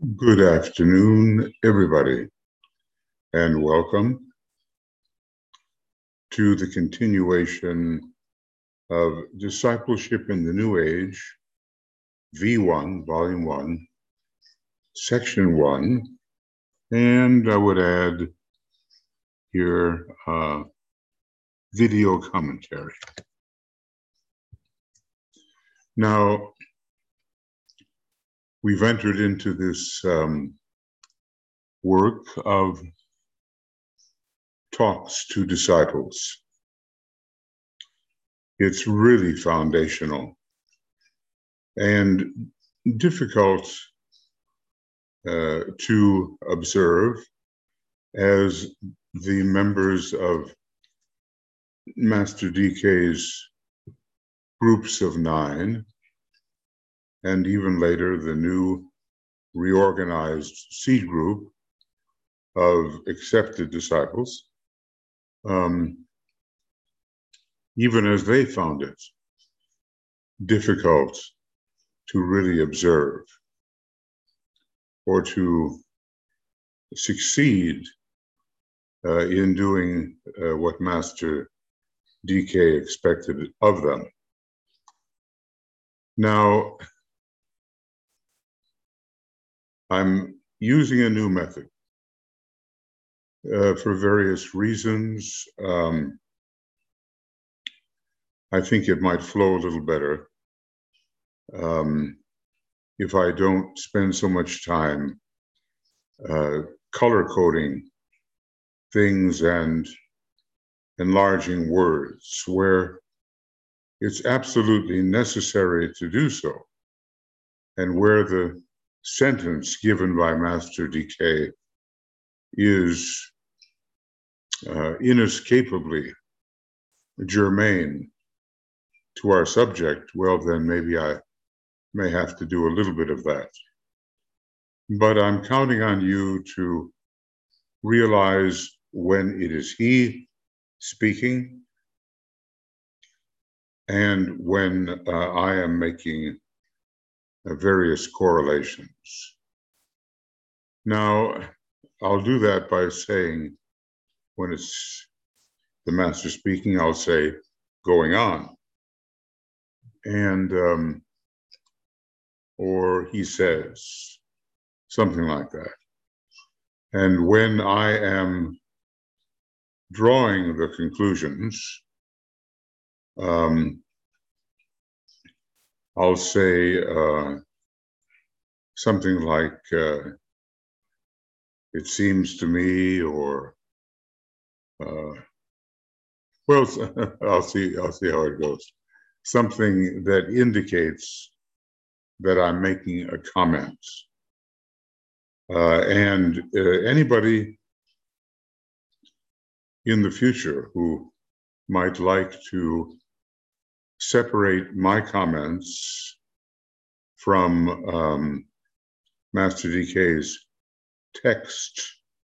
Good afternoon, everybody, and welcome to the continuation of Discipleship in the New Age, V1, Volume 1, Section 1, and I would add here video commentary. Now, we've entered into this work of talks to disciples. It's really foundational and difficult to observe as the members of Master DK's groups of 9, and even later the new reorganized seed group of accepted disciples, even as they found it difficult to really observe or to succeed in doing what Master DK expected of them. Now, I'm using a new method for various reasons. I think it might flow a little better if I don't spend so much time color coding things and enlarging words where it's absolutely necessary to do so, and where the sentence given by Master DK is inescapably germane to our subject, well, then maybe I may have to do a little bit of that. But I'm counting on you to realize when it is he speaking and when I am making various correlations. Now, I'll do that by saying, when it's the Master speaking, I'll say, going on. And, or he says, something like that. And when I am drawing the conclusions, I'll say something like, it seems to me, or, well, I'll see how it goes. Something that indicates that I'm making a comment. And anybody in the future who might like to separate my comments from Master DK's text,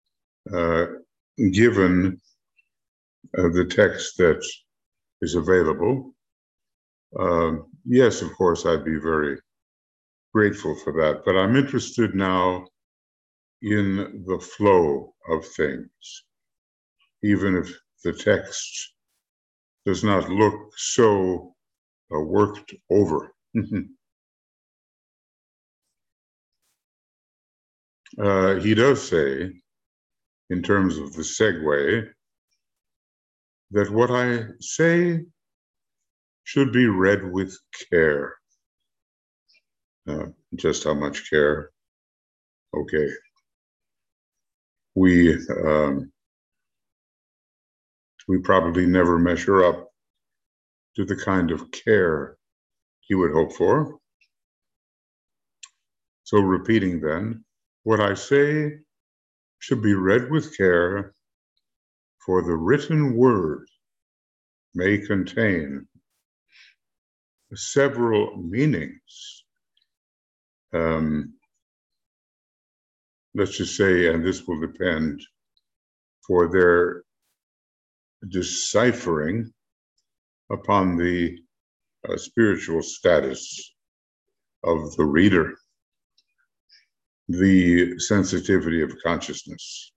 given the text that is available, yes, of course, I'd be very grateful for that. But I'm interested now in the flow of things, even if the text does not look so worked over. He does say, in terms of the segue, that what I say should be read with care. Just how much care? Okay. We probably never measure up to the kind of care he would hope for. So repeating then, what I say should be read with care, for the written word may contain several meanings. Let's just say, and this will depend, for their deciphering upon the spiritual status of the reader. the sensitivity of consciousness.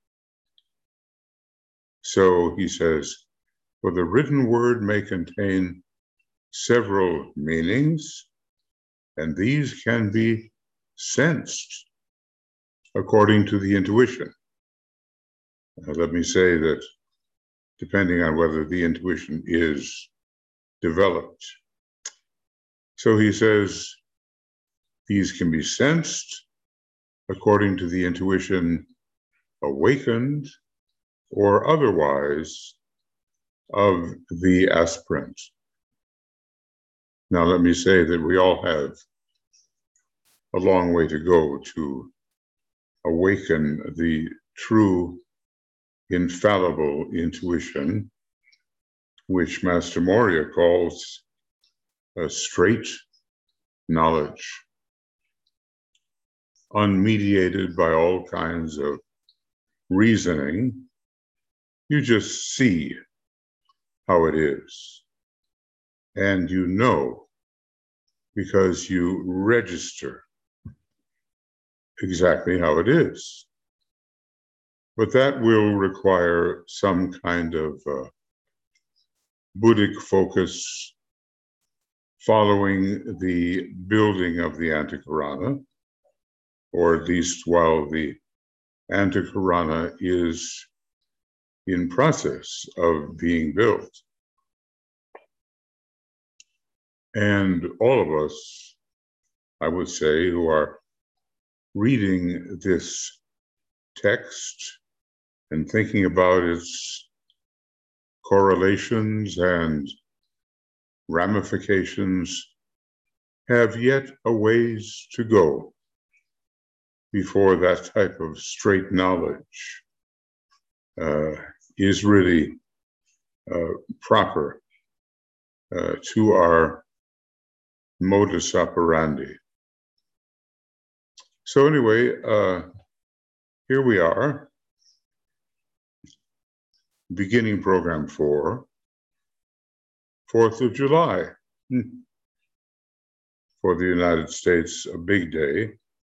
So he says, for the written word may contain several meanings, and these can be sensed according to the intuition. Let me say that depending on whether the intuition is developed. So he says, these can be sensed according to the intuition awakened or otherwise of the aspirant. Now, let me say that we all have a long way to go to awaken the true, infallible intuition, which Master Morya calls a straight knowledge, unmediated by all kinds of reasoning. You just see how it is, and you know because you register exactly how it is. But that will require some kind of Buddhic focus following the building of the Antakarana, or at least while the Antakarana is in process of being built. And all of us, I would say, who are reading this text and thinking about its correlations and ramifications, have yet a ways to go before that type of straight knowledge is really proper to our modus operandi. So anyway, here we are, beginning program 4, 4th of July. For the United States, a big day,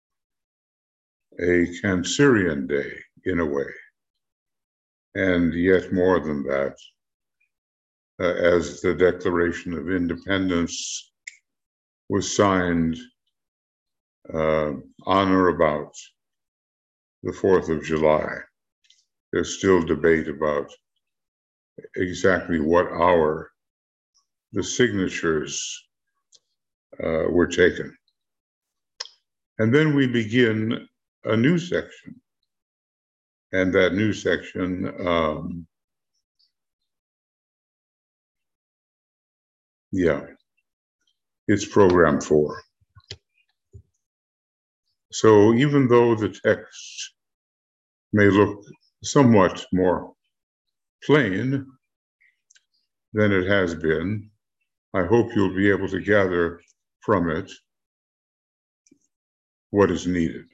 a Cancerian day in a way. And yet more than that, as the Declaration of Independence was signed on or about the 4th of July. There's still debate about exactly what hour the signatures were taken. And then we begin a new section. And that new section it's program 4. So even though the text may look somewhat more plain than it has been, I hope you'll be able to gather from it what is needed.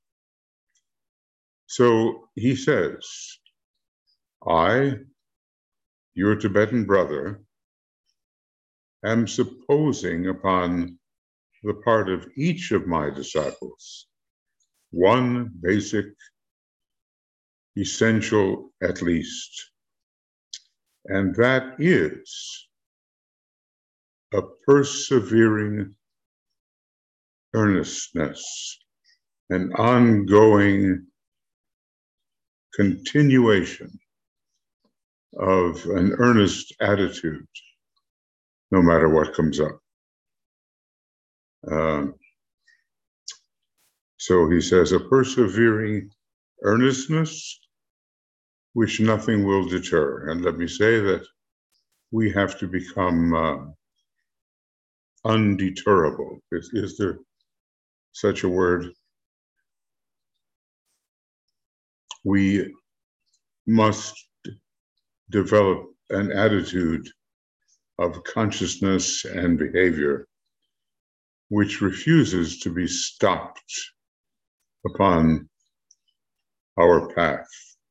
So he says, I, your Tibetan brother, am supposing upon the part of each of my disciples one basic, essential at least, and that is a persevering earnestness, an ongoing continuation of an earnest attitude, no matter what comes up. So he says, a persevering earnestness which nothing will deter. And let me say that we have to become undeterrable. Is there such a word? We must develop an attitude of consciousness and behavior which refuses to be stopped upon our path.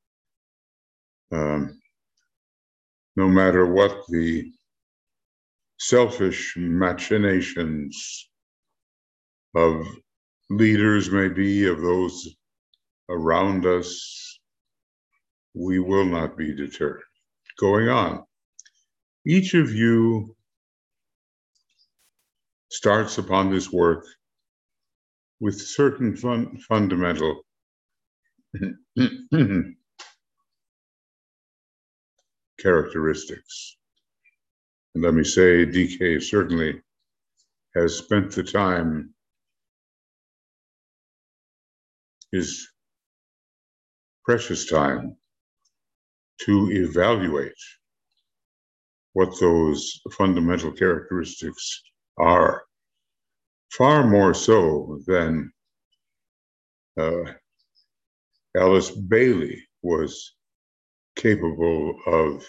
No matter what the selfish machinations of leaders may be of those around us, we will not be deterred. Going on, each of you starts upon this work with certain fundamental characteristics. And let me say, DK certainly has spent the time, his precious time, to evaluate what those fundamental characteristics are, far more so than Alice Bailey was capable of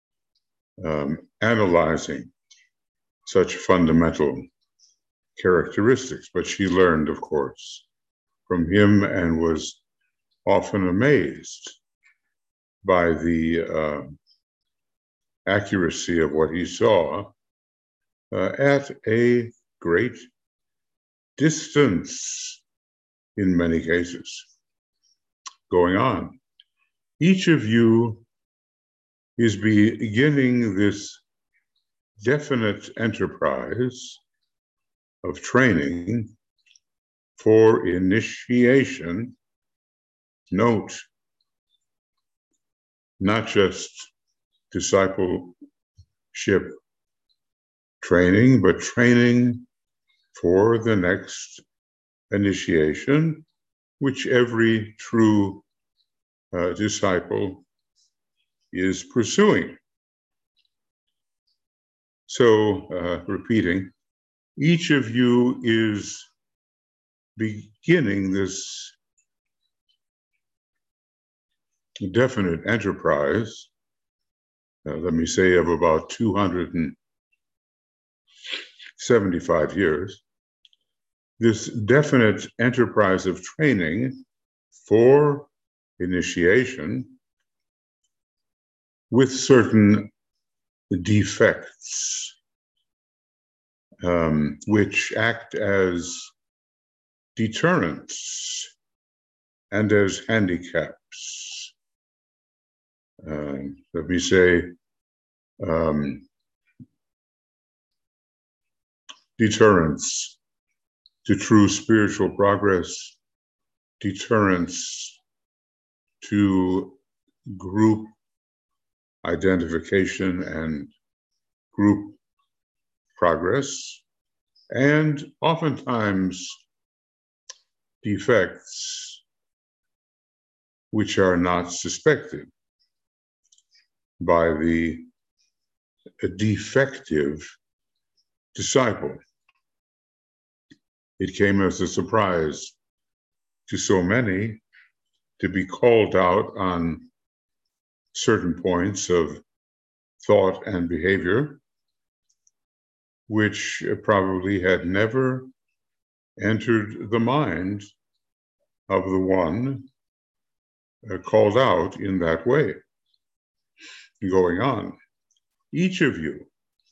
analyzing such fundamental characteristics. But she learned, of course, from him and was often amazed by the accuracy of what he saw at a great distance in many cases. Going on, each of you is beginning this definite enterprise of training for initiation. Note, not just discipleship training, but training for the next initiation, which every true disciple is pursuing. So, repeating, each of you is beginning this definite enterprise, let me say, of about 275 years, this definite enterprise of training for initiation with certain defects, which act as deterrents and as handicaps. Let me say, deterrents to true spiritual progress, deterrents to group identification and group progress, and oftentimes defects which are not suspected by the defective disciple. It came as a surprise to so many to be called out on certain points of thought and behavior, which probably had never entered the mind of the one called out in that way. Going on, each of you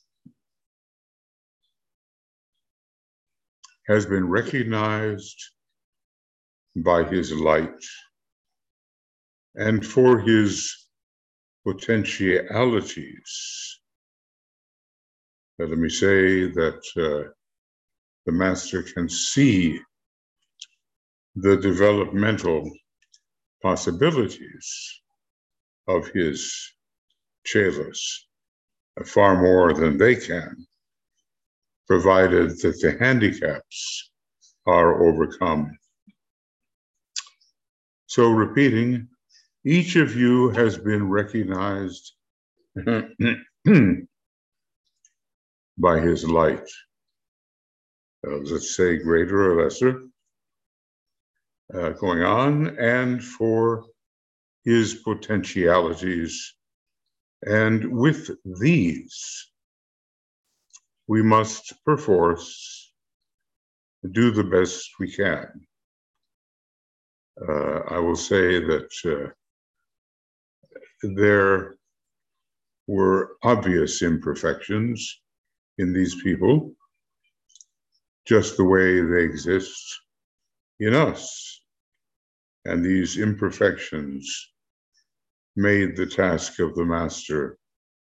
has been recognized by his light and for his potentialities. Let me say that the master can see the developmental possibilities of his chelas far more than they can, provided that the handicaps are overcome. So repeating, each of you has been recognized by his light. Let's say greater or lesser, going on, and for his potentialities. And with these, we must perforce do the best we can. I will say that there were obvious imperfections in these people, just the way they exist in us. And these imperfections made the task of the master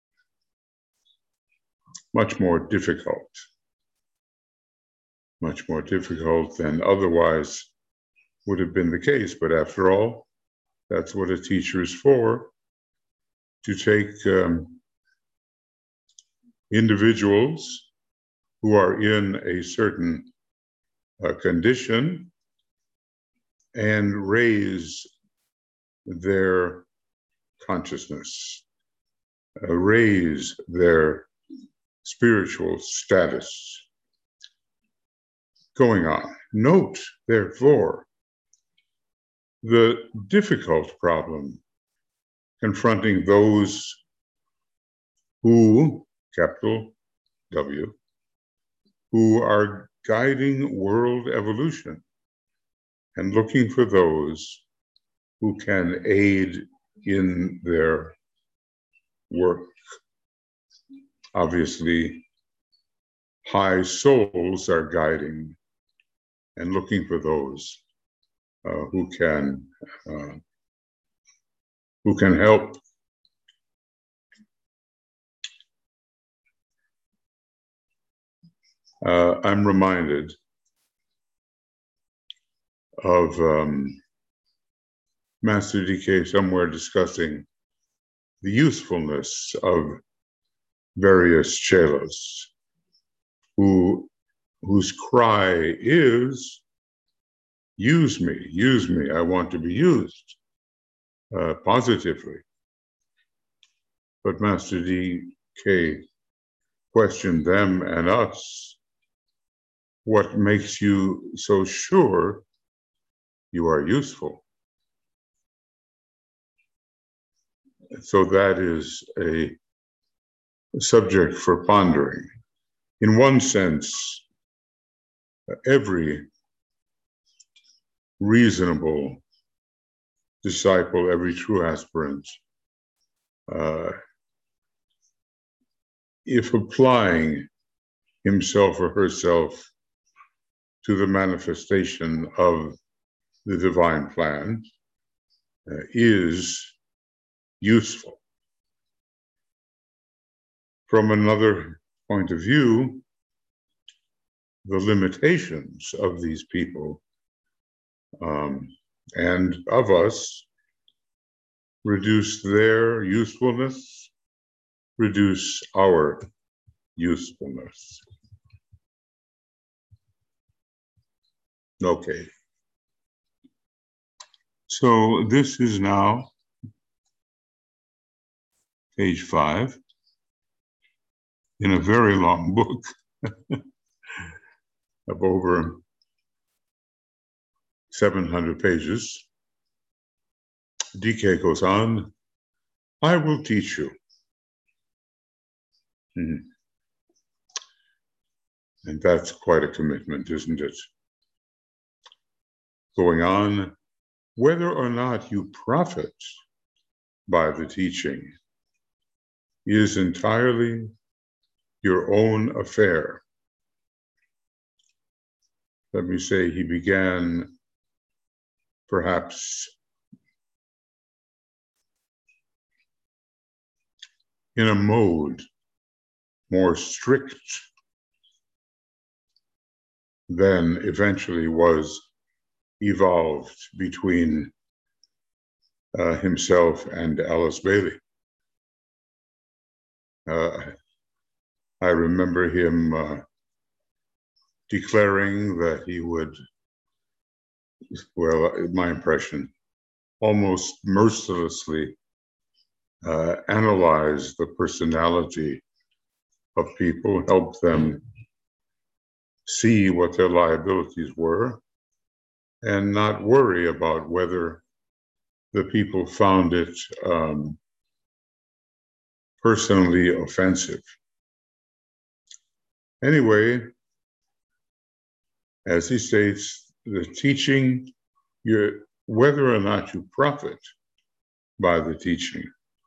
much more difficult than otherwise would have been the case. But after all, that's what a teacher is for, to take individuals who are in a certain condition and raise their consciousness, raise their spiritual status. Going on. Note, therefore, the difficult problem confronting those who, capital W, who are guiding world evolution and looking for those who can aid in their work. Obviously, high souls are guiding and looking for those who can help. I'm reminded of Master DK somewhere discussing the usefulness of various chelas whose cry is, use me, I want to be used positively. But Master DK questioned them and us, what makes you so sure you are useful? So that is a subject for pondering. In one sense, every reasonable disciple, every true aspirant, if applying himself or herself to the manifestation of the divine plan, is useful. From another point of view, the limitations of these people and of us reduce their usefulness, reduce our usefulness. Okay. So this is now page 5 in a very long book of over 700 pages. DK goes on, I will teach you. And that's quite a commitment, isn't it? Going on, whether or not you profit by the teaching is entirely your own affair. Let me say, he began perhaps in a mode more strict than eventually was evolved between himself and Alice Bailey. I remember him declaring that he would, well, my impression, almost mercilessly analyze the personality of people, help them see what their liabilities were, and not worry about whether the people found it personally offensive. Anyway, as he states, the teaching, whether or not you profit by the teaching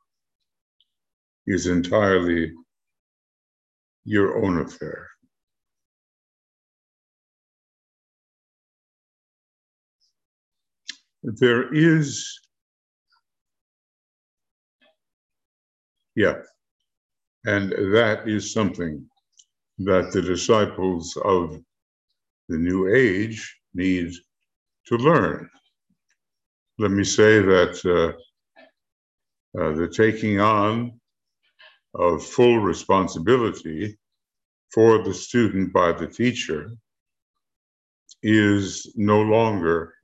is entirely your own affair. there is, and that is something that the disciples of the New Age need to learn. Let me say that the taking on of full responsibility for the student by the teacher is no longer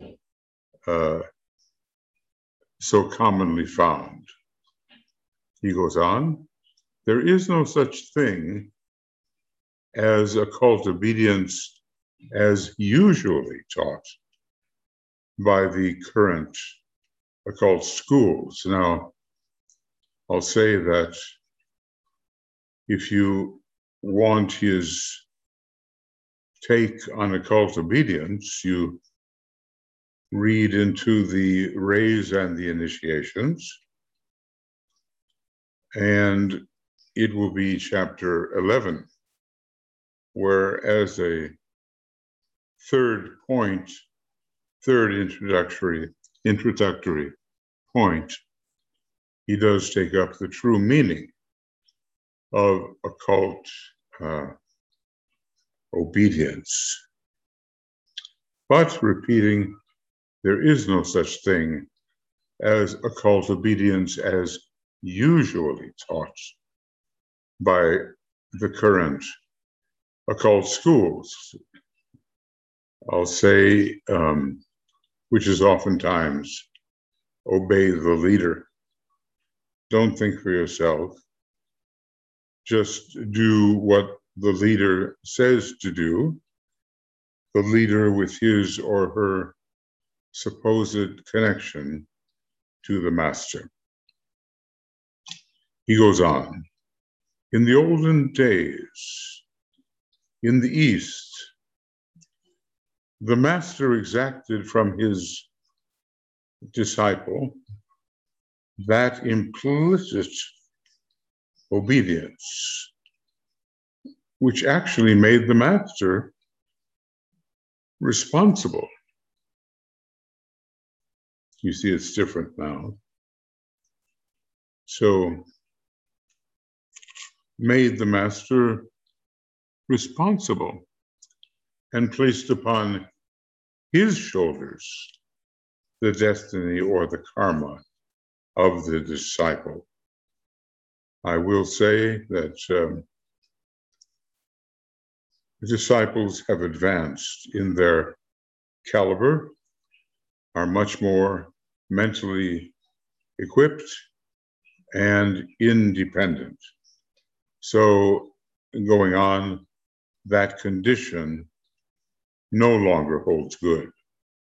so commonly found. He goes on, there is no such thing as occult obedience as usually taught by the current occult schools. Now, I'll say that if you want his take on occult obedience, you read into the rays and the initiations, and it will be chapter 11, where as a third introductory point, he does take up the true meaning of occult obedience. But repeating, there is no such thing as occult obedience as usually taught by the current occult schools. I'll say, which is oftentimes obey the leader. Don't think for yourself. Just do what the leader says to do, the leader with his or her supposed connection to the master. He goes on, in the olden days, in the East, the master exacted from his disciple that implicit obedience, which actually made the master responsible. You see, it's different now. So, made the master responsible and placed upon his shoulders the destiny or the karma of the disciple. I will say that the disciples have advanced in their caliber, are much more mentally equipped and independent. So going on, that condition no longer holds good.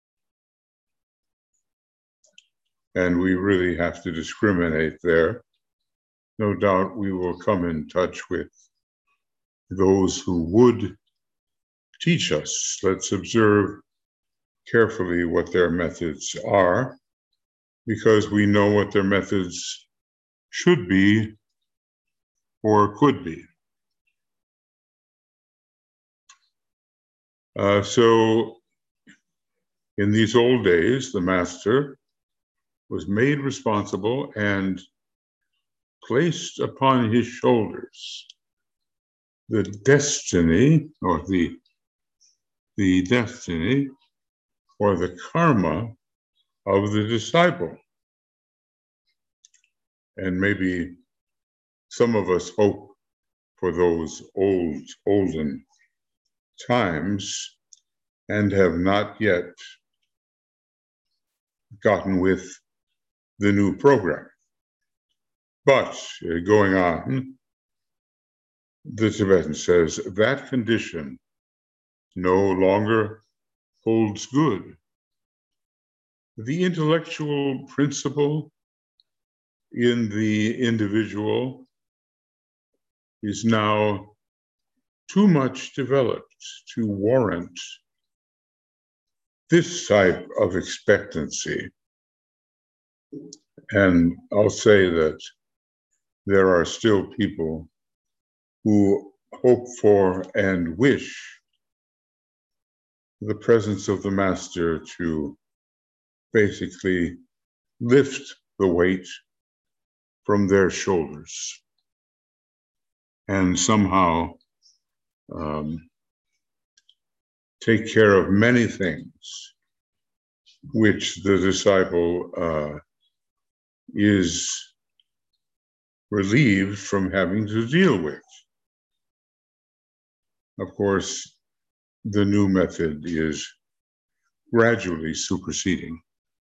And we really have to discriminate there. No doubt we will come in touch with those who would teach us. Let's observe carefully what their methods are, because we know what their methods should be or could be. So in these old days, the master was made responsible and placed upon his shoulders the destiny or the destiny or the karma of the disciple. And maybe some of us hope for those olden times and have not yet gotten with the new program. But going on, the Tibetan says that condition no longer holds good. The intellectual principle in the individual is now too much developed to warrant this type of expectancy. And I'll say that there are still people who hope for and wish the presence of the master to basically lift the weight from their shoulders and somehow take care of many things which the disciple is relieved from having to deal with. Of course, the new method is gradually superseding,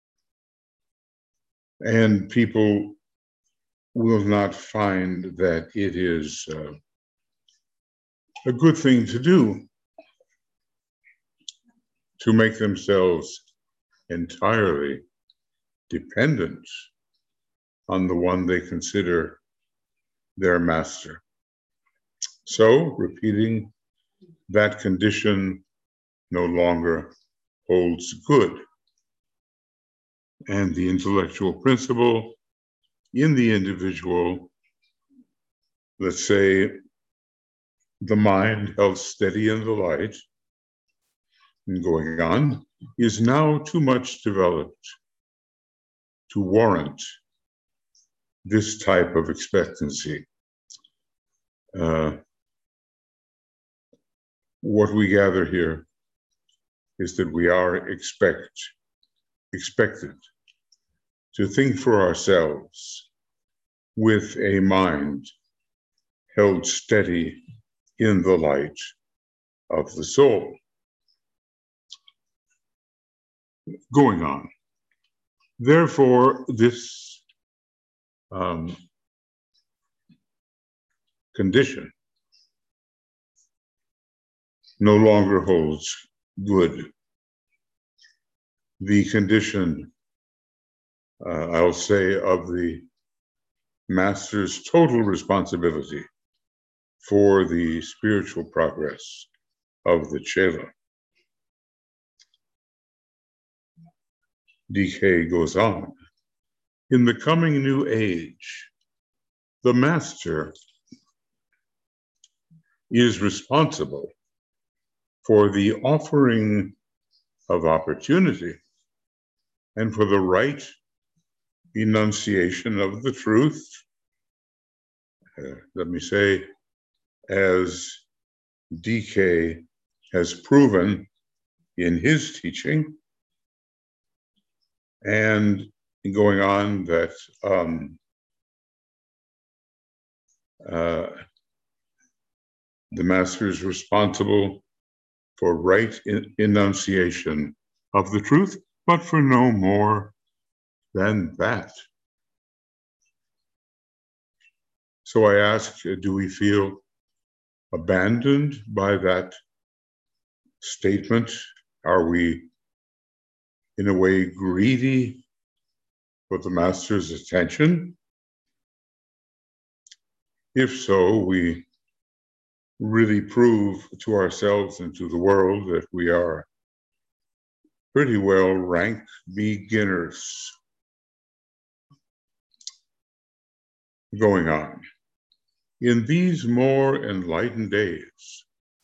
and people will not find that it is a good thing to do to make themselves entirely dependent on the one they consider their master. So, repeating that condition no longer holds good. And the intellectual principle in the individual, let's say the mind held steady in the light and going on, is now too much developed to warrant this type of expectancy. What we gather here is that we are expected to think for ourselves with a mind held steady in the light of the soul. Going on. Therefore, this condition no longer holds good. The condition, I'll say, of the master's total responsibility for the spiritual progress of the chela. DK goes on. In the coming new age, the master is responsible for the offering of opportunity and for the right enunciation of the truth. Let me say, as DK has proven in his teaching, and going on that the master is responsible for right enunciation of the truth, but for no more than that. So I ask, do we feel abandoned by that statement? Are we, in a way, greedy for the master's attention? If so, we really prove to ourselves and to the world that we are pretty well ranked beginners. Going on. In these more enlightened days,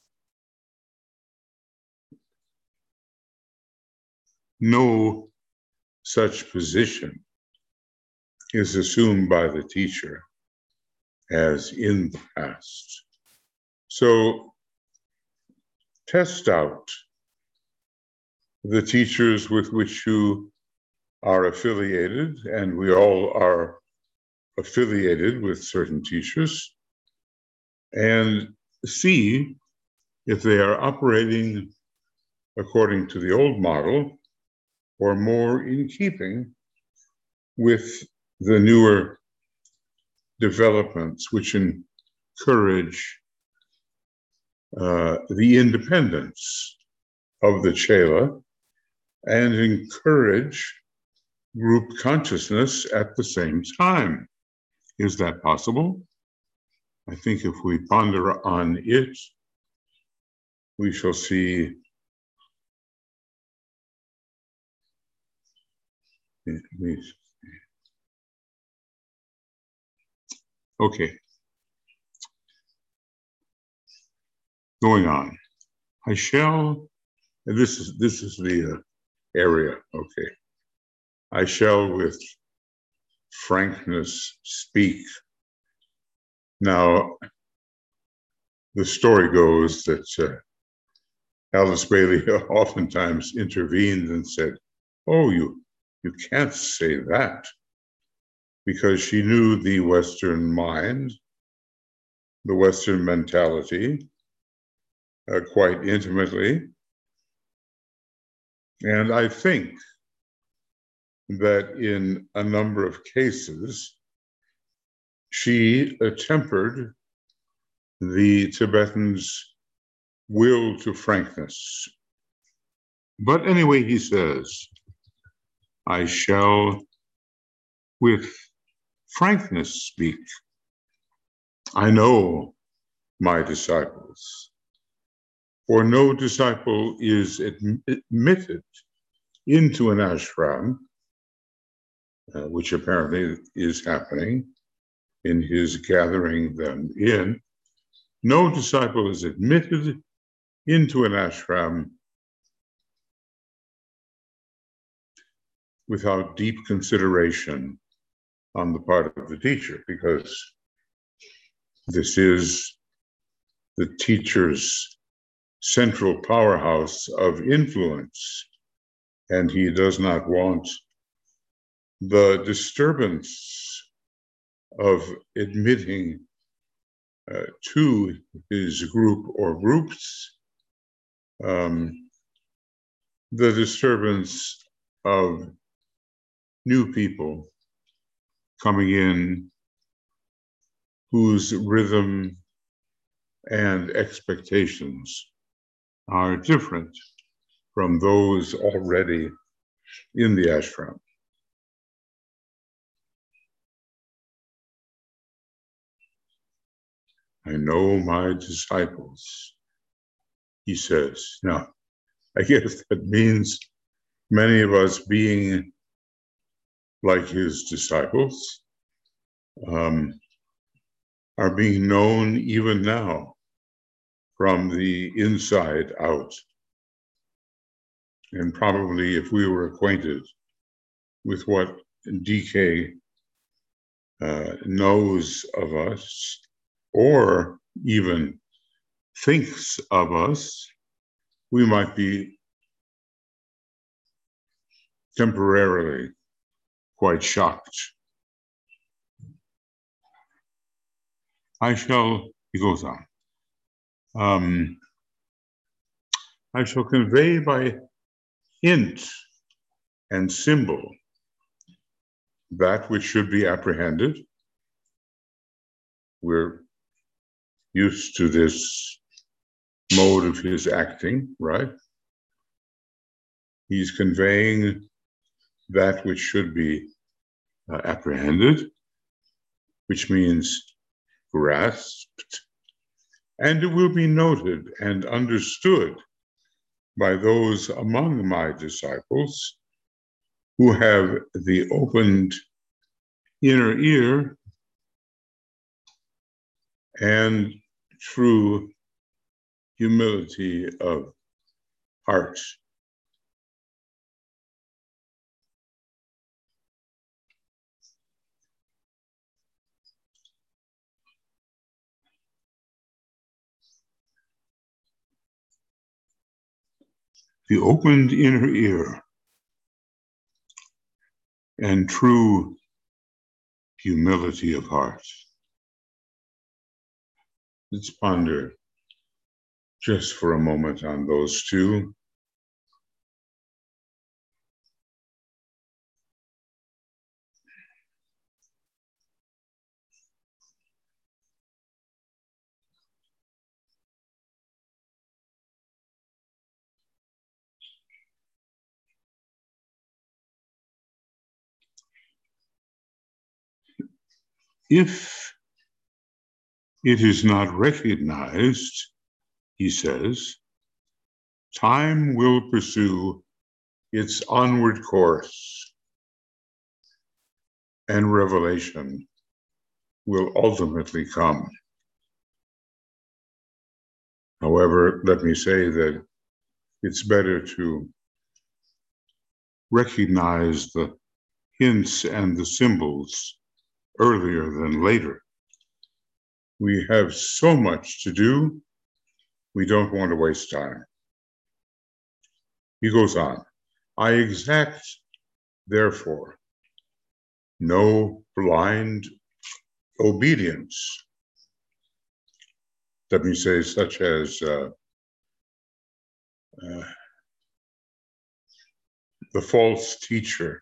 no such position is assumed by the teacher as in the past. So test out the teachers with which you are affiliated, and we all are affiliated with certain teachers, and see if they are operating according to the old model or more in keeping with the newer developments which encourage the independence of the chela and encourage group consciousness at the same time. Is that possible? I think if we ponder on it, we shall see okay. Going on. I shall, and this is the area, okay. I shall with frankness speak. Now, the story goes that Alice Bailey oftentimes intervened and said, "Oh, you can't say that," because she knew the Western mind, the Western mentality quite intimately. And I think that in a number of cases, she tempered the Tibetans' will to frankness. But anyway, he says, I shall with frankness speak. I know my disciples, for no disciple is admitted into an ashram, which apparently is happening in his gathering them in. No disciple is admitted into an ashram without deep consideration on the part of the teacher, because this is the teacher's central powerhouse of influence, and he does not want the disturbance of admitting to his group or groups the disturbance of new people coming in whose rhythm and expectations are different from those already in the ashram. I know my disciples, he says. Now, I guess that means many of us being like his disciples are being known even now from the inside out. And probably if we were acquainted with what DK knows of us, or even thinks of us, we might be temporarily quite shocked. He goes on, I shall convey by hint and symbol that which should be apprehended. We're used to this mode of his acting, right? He's conveying that which should be apprehended, which means grasped, and it will be noted and understood by those among my disciples who have the opened inner ear and true humility of heart. The opened inner ear and true humility of heart. Let's ponder just for a moment on those two. If it is not recognized, he says, time will pursue its onward course, and revelation will ultimately come. However, let me say that it's better to recognize the hints and the symbols earlier than later. We have so much to do, we don't want to waste time. He goes on, I exact, therefore, no blind obedience. Let me say, such as the false teacher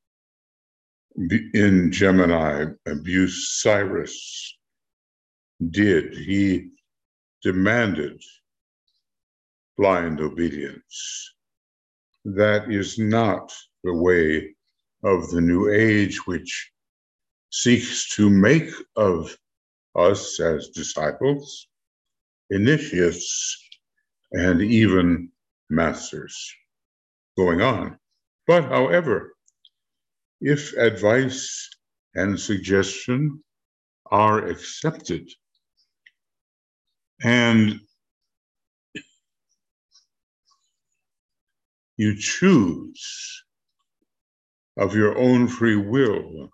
in Gemini, Busiris, did. He demanded blind obedience. That is not the way of the New Age, which seeks to make of us as disciples, initiates, and even masters. Going on. But however, if advice and suggestion are accepted and you choose of your own free will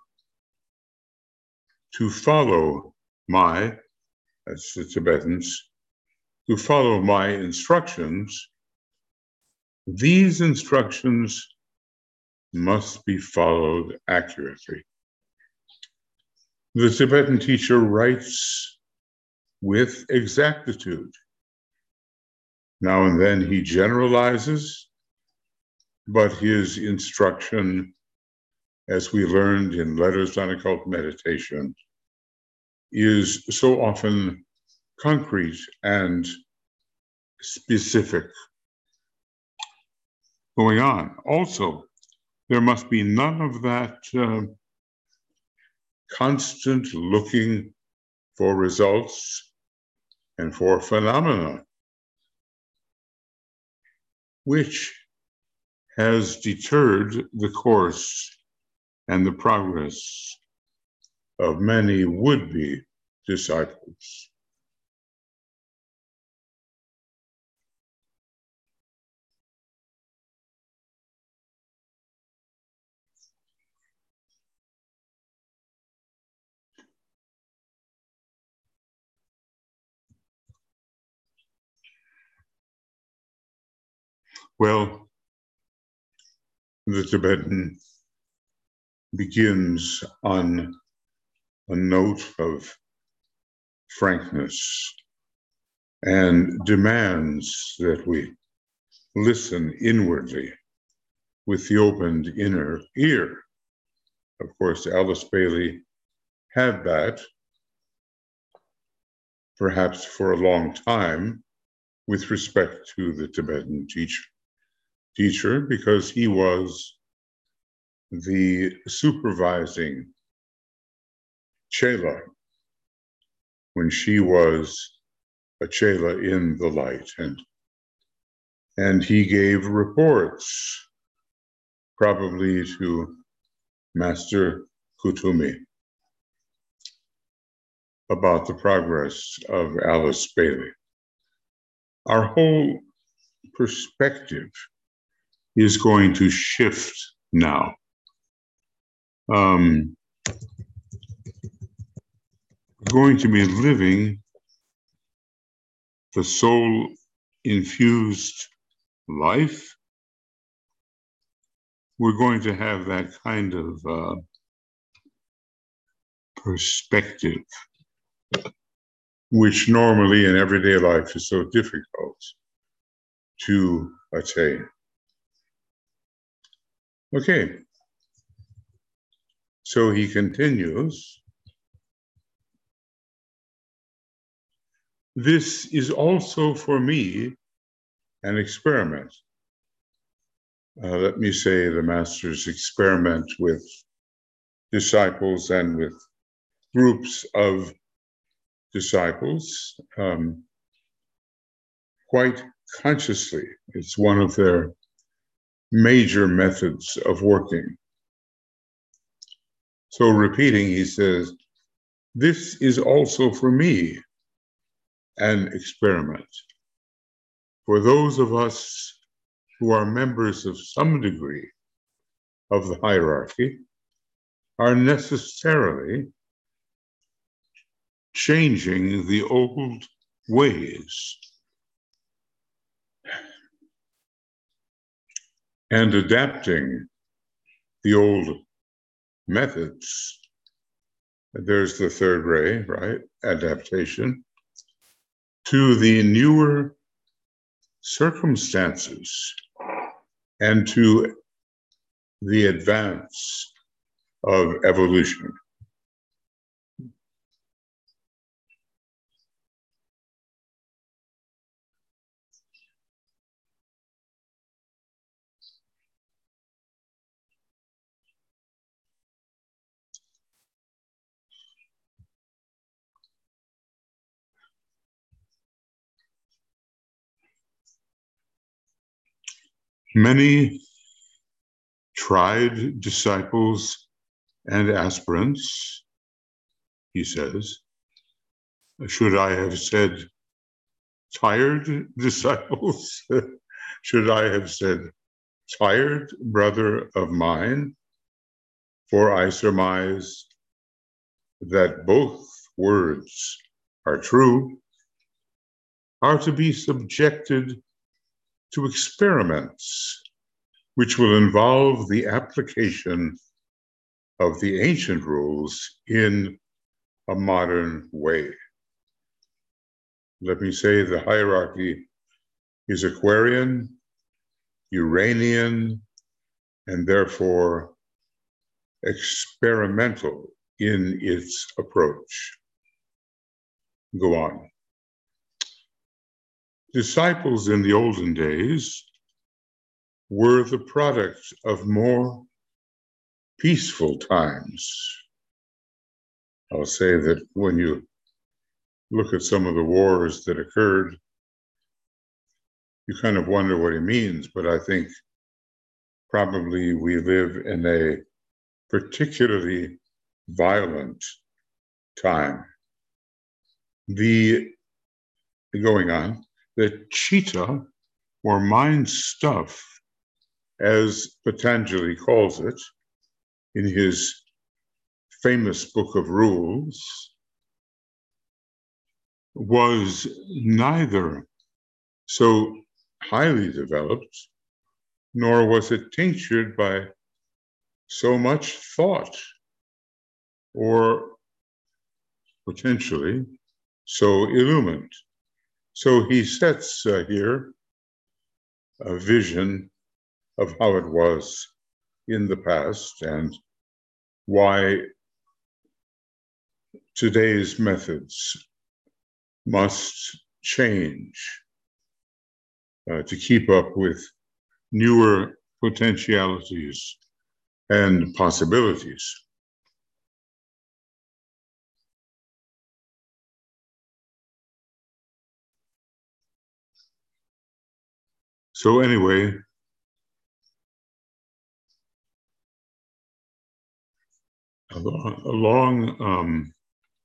to follow that's the Tibetans, to follow my instructions, these instructions must be followed accurately. The Tibetan teacher writes with exactitude. Now and then he generalizes, but his instruction, as we learned in Letters on Occult Meditation, is so often concrete and specific. Going on. Also, there must be none of that constant looking for results and for phenomena, which has deterred the course and the progress of many would-be disciples. Well, the Tibetan begins on a note of frankness and demands that we listen inwardly with the opened inner ear. Of course, Alice Bailey had that, perhaps for a long time, with respect to the Tibetan teacher, because he was the supervising chela when she was a chela in the light, and he gave reports probably to Master Kutumi about the progress of Alice Bailey. Our whole perspective is going to shift now. We're going to be living the soul-infused life. We're going to have that kind of perspective, which normally in everyday life is so difficult to attain. Okay, so he continues. This is also for me an experiment. Let me say the Masters experiment with disciples and with groups of disciples quite consciously. It's one of their major methods of working. So repeating, he says, this is also for me an experiment. For those of us who are members of some degree of the hierarchy, are necessarily changing the old ways and adapting the old methods. There's the third ray, right? Adaptation to the newer circumstances and to the advance of evolution. Many tried disciples and aspirants, he says. Should I have said tired disciples? Should I have said tired brother of mine? For I surmise that both words are true, are to be subjected to experiments which will involve the application of the ancient rules in a modern way. Let me say the hierarchy is Aquarian, Uranian, and therefore experimental in its approach. Go on. Disciples in the olden days were the product of more peaceful times. I'll say that when you look at some of the wars that occurred, you kind of wonder what he means, but I think probably we live in a particularly violent time. Going on, the chitta, or mind stuff, as Patanjali calls it in his famous book of rules, was neither so highly developed, nor was it tinctured by so much thought, or potentially so illumined. So he sets here a vision of how it was in the past and why today's methods must change to keep up with newer potentialities and possibilities. So anyway, along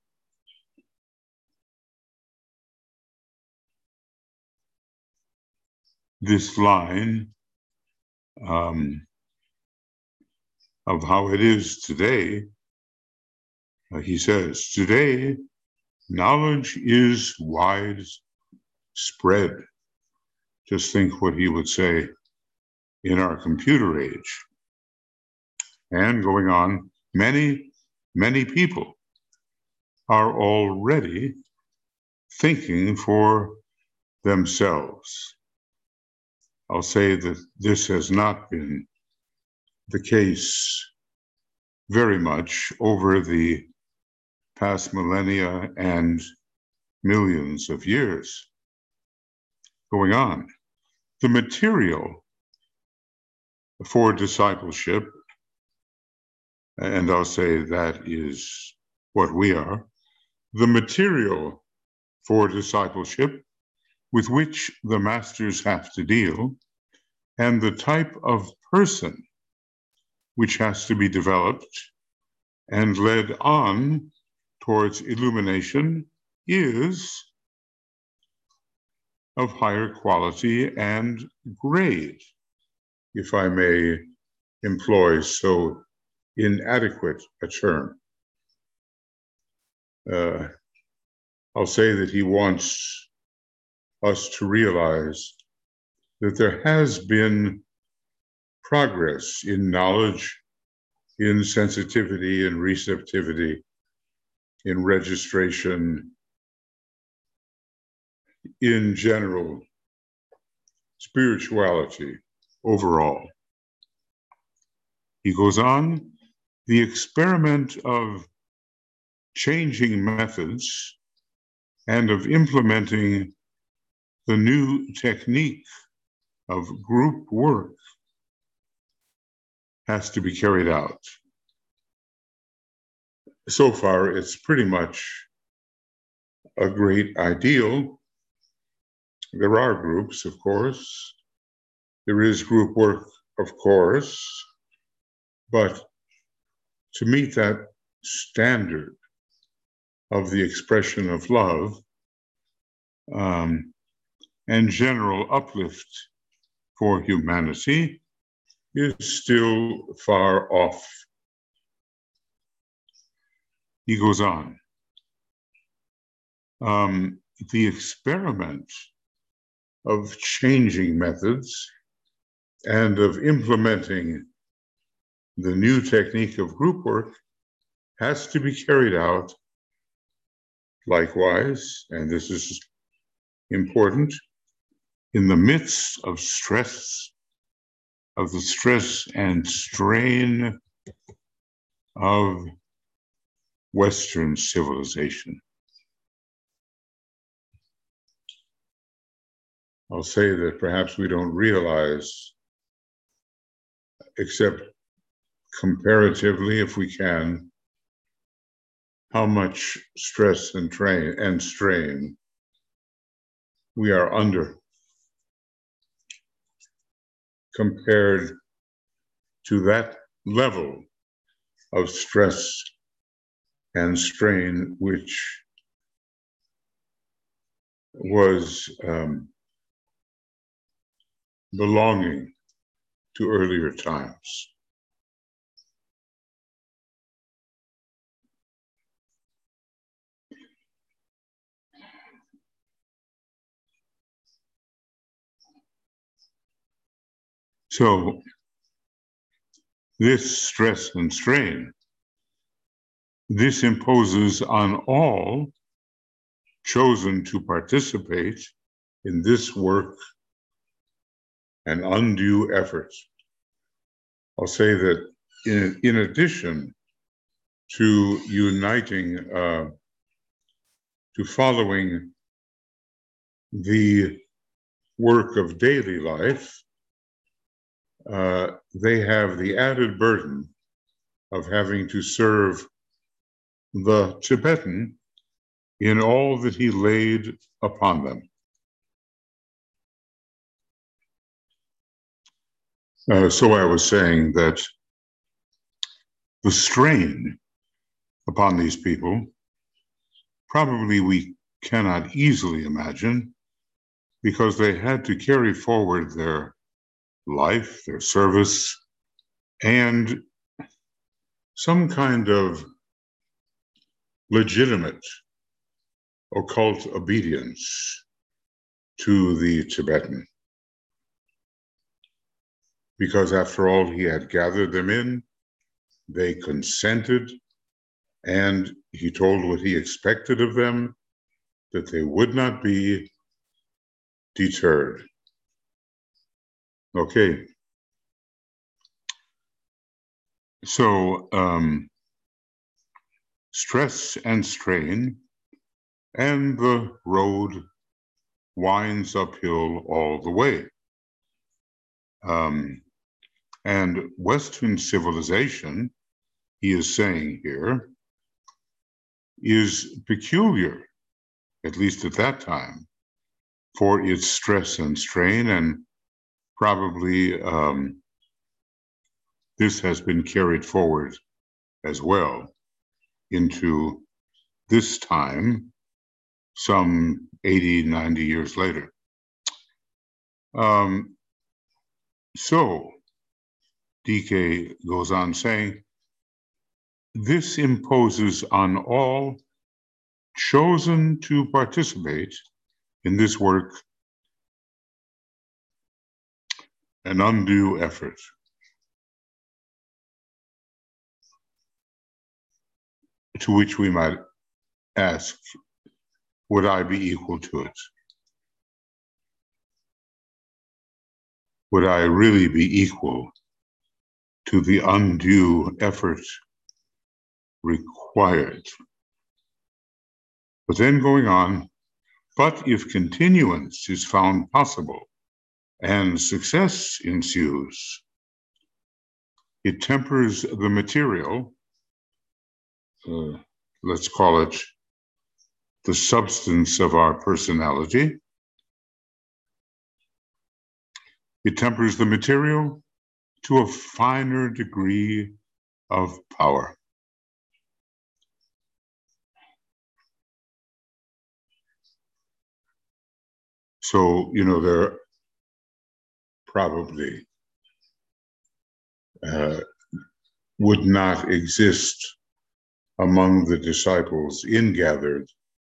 this line of how it is today, he says, today, knowledge is widespread. Just think what he would say in our computer age. And going on, many, many people are already thinking for themselves. I'll say that this has not been the case very much over the past millennia and millions of years. Going on, the material for discipleship, and I'll say that is what we are, the material for discipleship with which the masters have to deal, and the type of person which has to be developed and led on towards illumination is of higher quality and grade, if I may employ so inadequate a term. I'll say that he wants us to realize that there has been progress in knowledge, in sensitivity and receptivity, in registration, in general spirituality overall. He goes on, the experiment of changing methods and of implementing the new technique of group work has to be carried out. So far, it's pretty much a great ideal. There are groups, of course. There is group work, of course. But to meet that standard of the expression of love and general uplift for humanity is still far off. He goes on. The experiment of changing methods and of implementing the new technique of group work has to be carried out likewise, and this is important, in the midst of stress, of the stress and strain of Western civilization. I'll say that perhaps we don't realize, except comparatively, if we can, how much stress and strain we are under compared to that level of stress and strain which was belonging to earlier times. So this stress and strain, this imposes on all chosen to participate in this work an undue effort. I'll say that in addition to uniting, to following the work of daily life, they have the added burden of having to serve the Tibetan in all that he laid upon them. So I was saying that the strain upon these people, probably we cannot easily imagine, because they had to carry forward their life, their service, and some kind of legitimate occult obedience to the Tibetan. Because after all, he had gathered them in, they consented, and he told what he expected of them, that they would not be deterred. Okay. So stress and strain, and the road winds uphill all the way. And Western civilization, he is saying here, is peculiar, at least at that time, for its stress and strain, and probably this has been carried forward as well into this time, some 80, 90 years later. So, DK goes on saying, This imposes on all chosen to participate in this work an undue effort. To which we might ask, would I be equal to it? Would I really be equal to the undue effort required? But then going on, but if continuance is found possible and success ensues, it tempers the material, let's call it the substance of our personality. It tempers the material to a finer degree of power. So, there probably would not exist among the disciples ingathered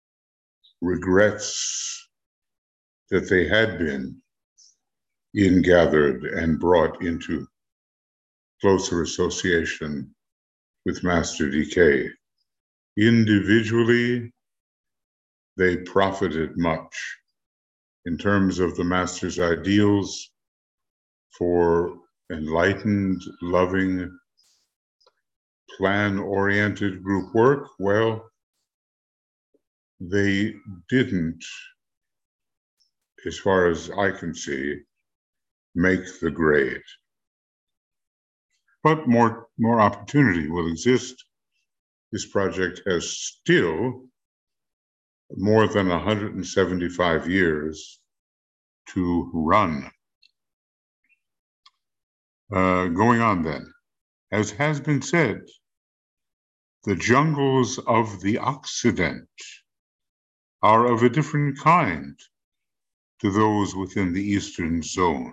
regrets that they had been ingathered and brought into closer association with Master DK. Individually, they profited much in terms of the Master's ideals for enlightened, loving, plan-oriented group work. Well, they didn't, as far as I can see, make the grade. But more opportunity will exist. This project has still more than 175 years to run. Going on then, as has been said, the jungles of the Occident are of a different kind to those within the Eastern zone.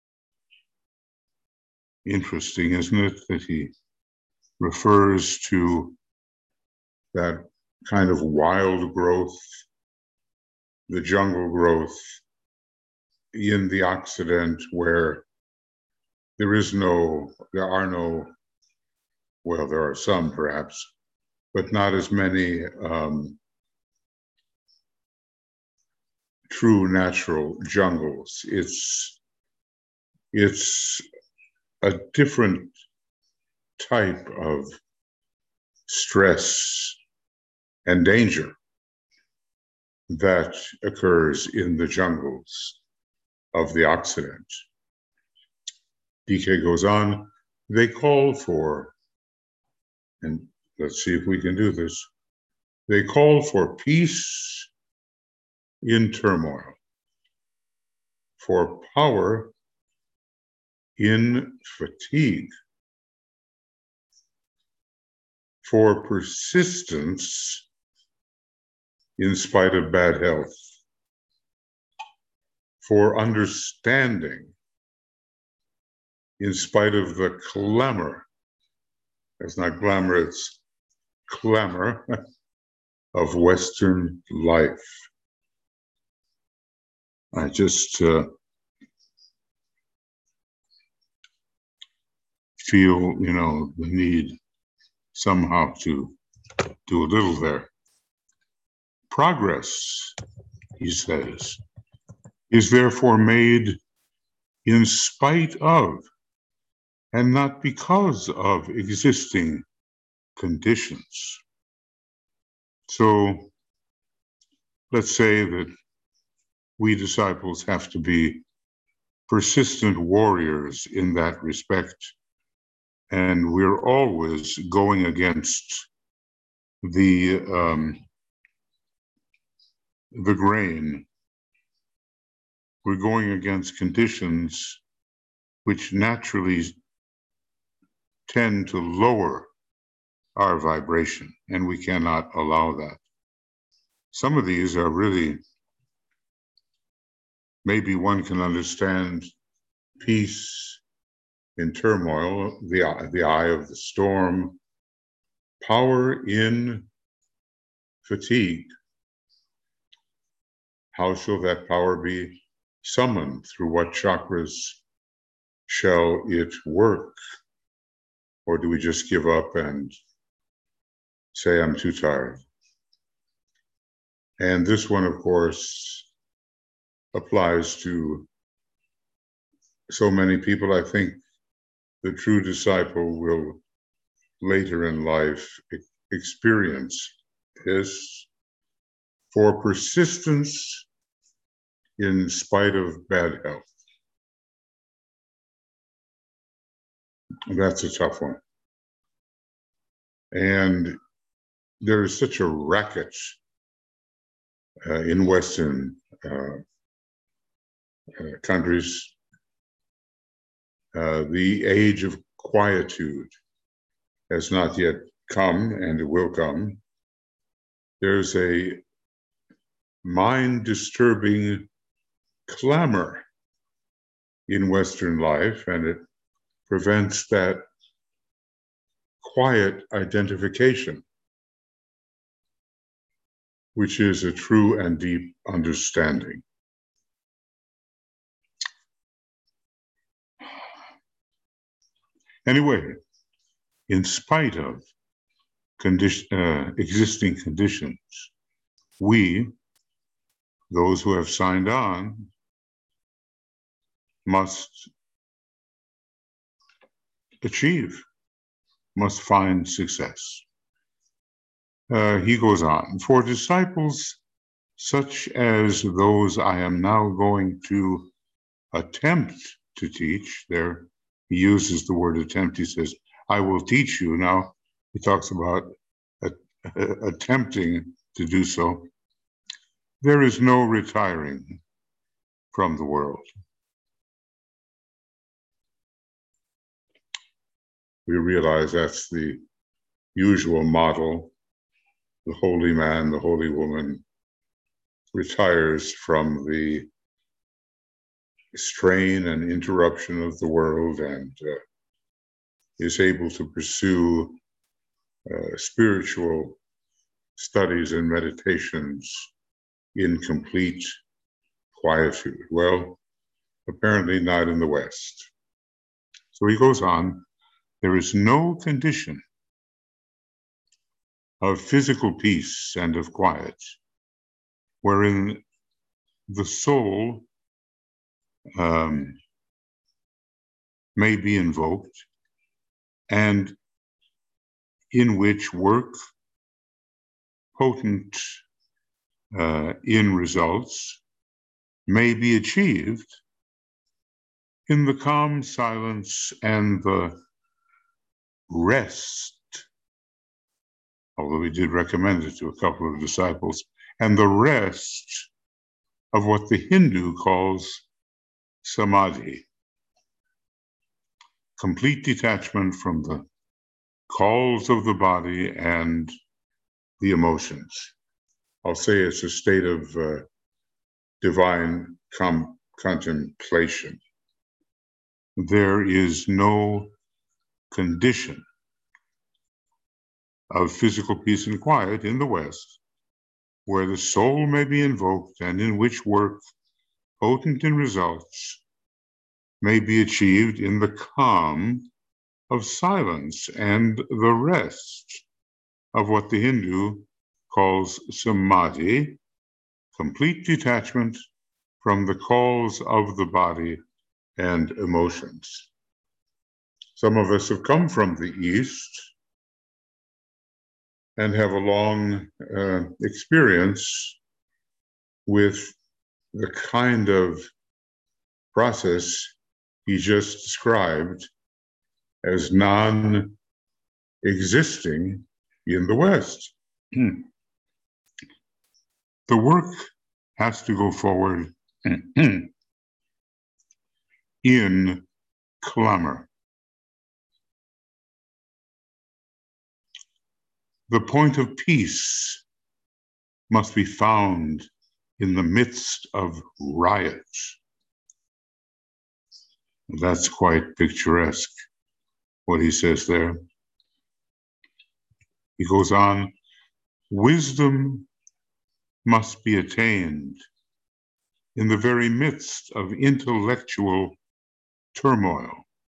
Interesting, isn't it, that he refers to that kind of wild growth, the jungle growth in the Occident, where there are no, well, there are some perhaps, but not as many true natural jungles. It's a different type of stress and danger that occurs in the jungles of the Occident. DK goes on, they call for, and let's see if we can do this, they call for peace in turmoil, for power in fatigue, for persistence in spite of bad health, for understanding in spite of the clamor. It's not glamour, it's clamor of Western life. I just feel, the need somehow to do a little there. Progress, he says, is therefore made in spite of and not because of existing conditions. So let's say that we disciples have to be persistent warriors in that respect, and we're always going against the grain. We're going against conditions which naturally tend to lower our vibration, and we cannot allow that. Some of these are really, maybe one can understand peace in turmoil, the eye of the storm, power in fatigue. How shall that power be summoned? Through what chakras shall it work? Or do we just give up and say, I'm too tired? And this one, of course, applies to so many people. I think the true disciple will later in life experience this. For persistence in spite of bad health. That's a tough one. And there is such a racket in Western countries. The age of quietude has not yet come, and it will come. There's a mind-disturbing clamor in Western life, and it prevents that quiet identification, which is a true and deep understanding. Anyway, in spite of existing conditions, we, those who have signed on, must achieve, must find success. He goes on, for disciples such as those I am now going to attempt to teach, there he uses the word attempt, he says, I will teach you. Now he talks about attempting to do so. There is no retiring from the world. We realize that's the usual model. The holy man, the holy woman retires from the strain and interruption of the world and is able to pursue spiritual studies and meditations in complete quietude. Well, apparently not in the West. So he goes on, there is no condition of physical peace and of quiet wherein the soul may be invoked and in which work potent in results may be achieved in the calm silence and the rest, although he did recommend it to a couple of disciples, and the rest of what the Hindu calls samadhi, complete detachment from the calls of the body and the emotions. I'll say it's a state of divine contemplation. There is no condition of physical peace and quiet in the West where the soul may be invoked and in which work, potent in results, may be achieved in the calm of silence and the rest of what the Hindu calls samadhi, complete detachment from the calls of the body and emotions. Some of us have come from the East and have a long experience with the kind of process he just described as non-existing in the West. The work has to go forward in clamor. The point of peace must be found in the midst of riots. That's quite picturesque, what he says there. He goes on, wisdom must be attained in the very midst of intellectual turmoil.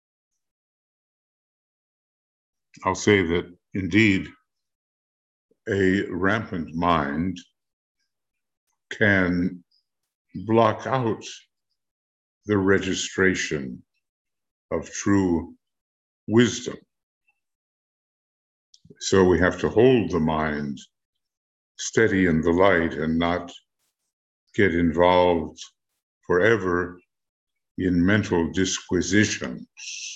I'll say that indeed a rampant mind can block out the registration of true wisdom. So we have to hold the mind steady in the light and not get involved forever in mental disquisitions.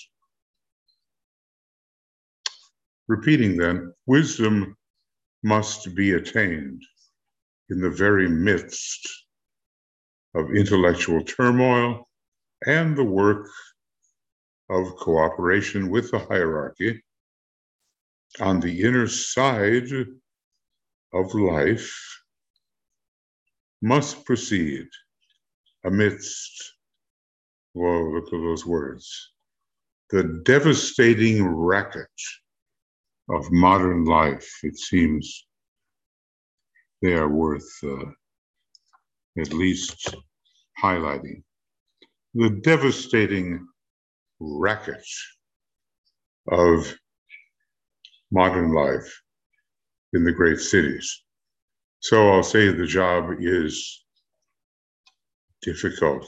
Repeating then, wisdom must be attained in the very midst of intellectual turmoil and the work of cooperation with the hierarchy on the inner side of life must proceed amidst, whoa, look at those words, the devastating racket of modern life. It seems they are worth at least highlighting. The devastating racket of modern life in the great cities. So I'll say the job is difficult.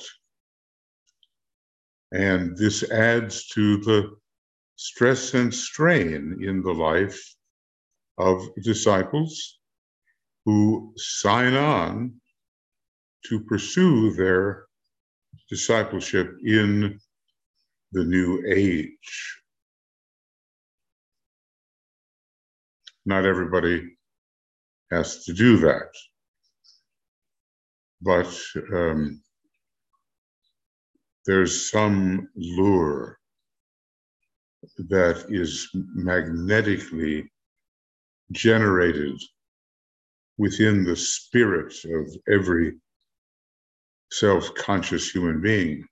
And this adds to the stress and strain in the life of disciples who sign on to pursue their discipleship in the new age. Not everybody has to do that, but there's some lure that is magnetically generated within the spirit of every self-conscious human being.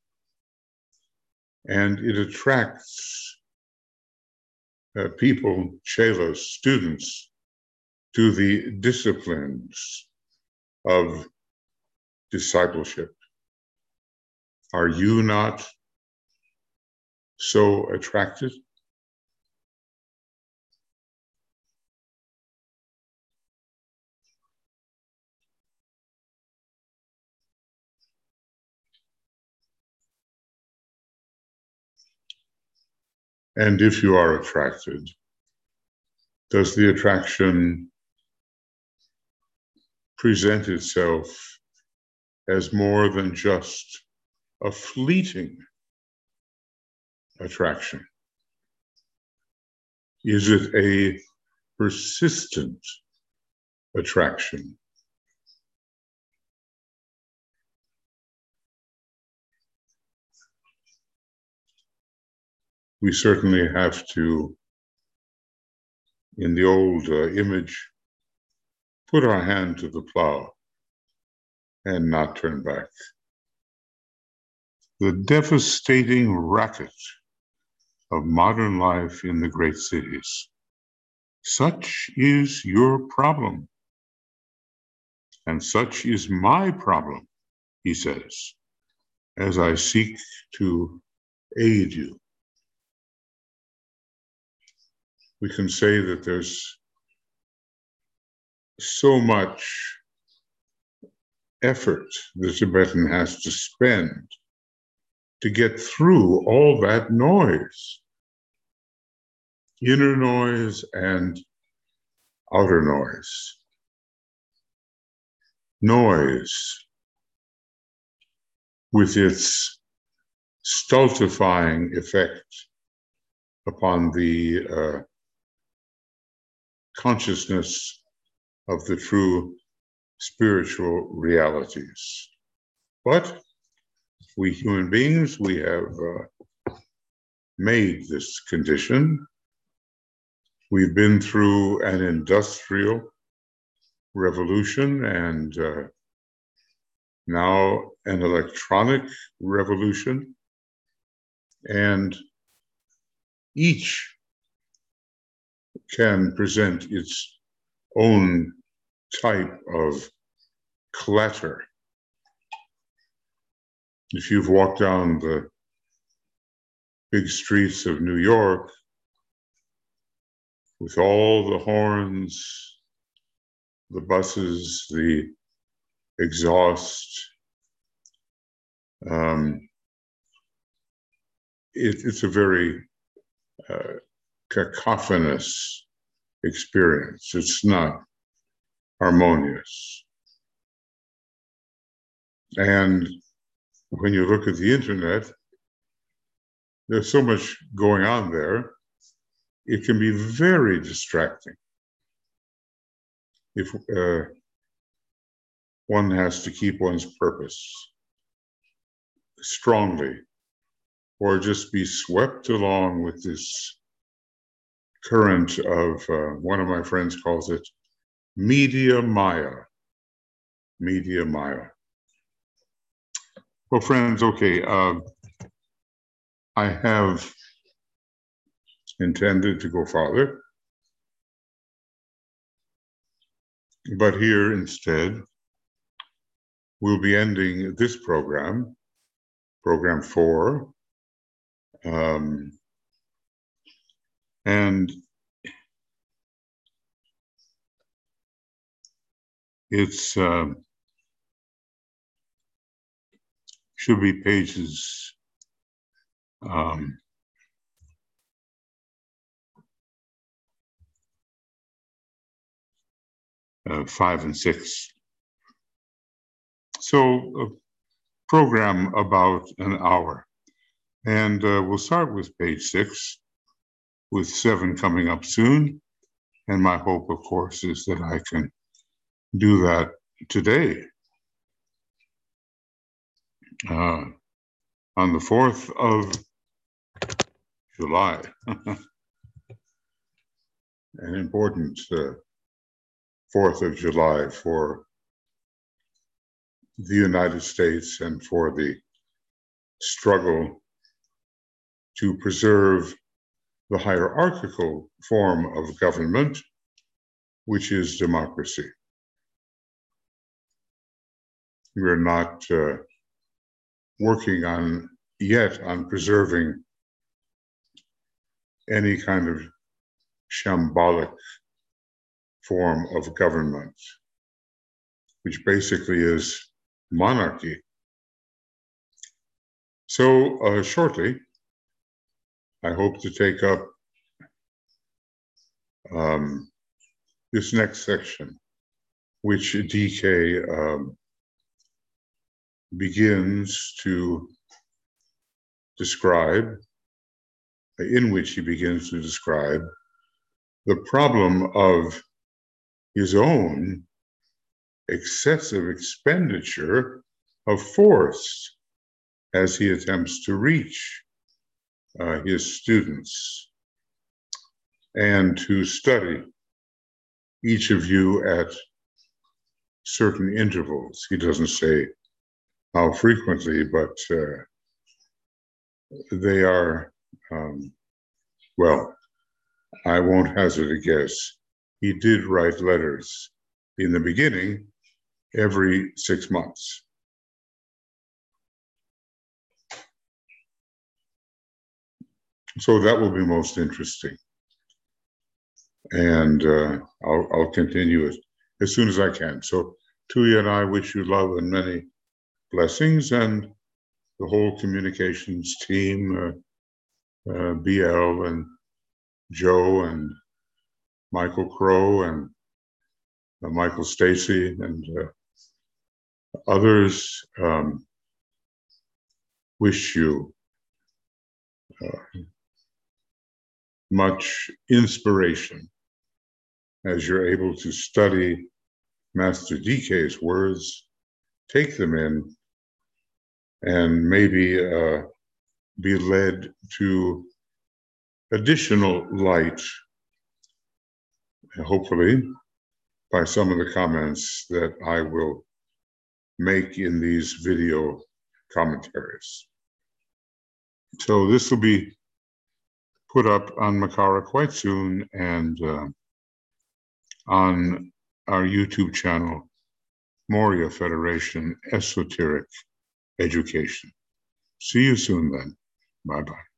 And it attracts people, chelas, students, to the disciplines of discipleship. Are you not so attracted? And if you are attracted, does the attraction present itself as more than just a fleeting attraction? Is it a persistent attraction? We certainly have to, in the old image, put our hand to the plow and not turn back. The devastating racket of modern life in the great cities. Such is your problem. And such is my problem, he says, as I seek to aid you. We can say that there's so much effort the Tibetan has to spend to get through all that noise, inner noise and outer noise. Noise with its stultifying effect upon the consciousness of the true spiritual realities. But we human beings, we have made this condition. We've been through an industrial revolution and now an electronic revolution. And each can present its own type of clatter. If you've walked down the big streets of New York with all the horns, the buses, the exhaust, it's a very cacophonous experience. It's not harmonious. And when you look at the internet, there's so much going on there, it can be very distracting if one has to keep one's purpose strongly, or just be swept along with this current of, one of my friends calls it media maya. Media maya. Well, friends, okay, I have intended to go farther, but here instead, we'll be ending this program, program 4, and it's should be pages 5 and 6. So a program about an hour. And we'll start with page 6, with 7 coming up soon. And my hope, of course, is that I can do that today. On the 4th of July. An important 4th of July for the United States and for the struggle to preserve the hierarchical form of government, which is democracy. We're not working yet on preserving any kind of shambolic form of government, which basically is monarchy. So shortly, I hope to take up this next section, which DK begins to describe, in which he begins to describe the problem of his own excessive expenditure of force as he attempts to reach his students and to study each of you at certain intervals. He doesn't say how frequently, but they are, well, I won't hazard a guess. He did write letters in the beginning every 6 months. So that will be most interesting. And I'll continue it as soon as I can. So Tuya and I wish you love and many blessings, and the whole communications team, BL and Joe and Michael Crow and Michael Stacy and others wish you much inspiration as you're able to study Master DK's words, take them in, and maybe be led to additional light, hopefully, by some of the comments that I will make in these video commentaries. So this will be put up on Makara quite soon and on our YouTube channel, Moria Federation Esoteric Education. See you soon then. Bye-bye.